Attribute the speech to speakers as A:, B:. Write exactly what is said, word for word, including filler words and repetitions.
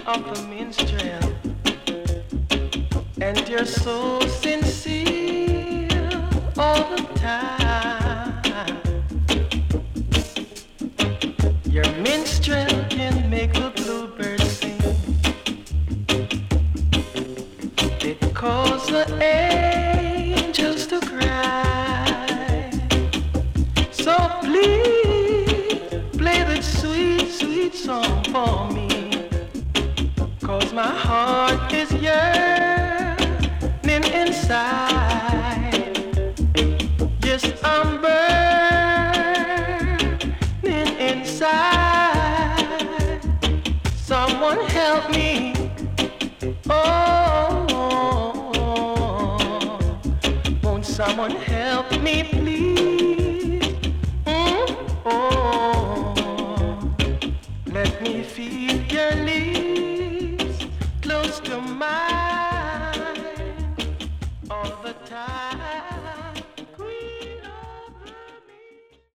A: of the minstrel, and you're so sincere all the time. Your minstrel can make the bluebird sing. It calls the angels to cry. So please play that sweet, sweet song for me. 'Cause my heart is yearning inside. Yes, I'm burning inside. Someone help me. Oh, won't someone help me, please? Mm? Oh, let me feel your lips close to mine.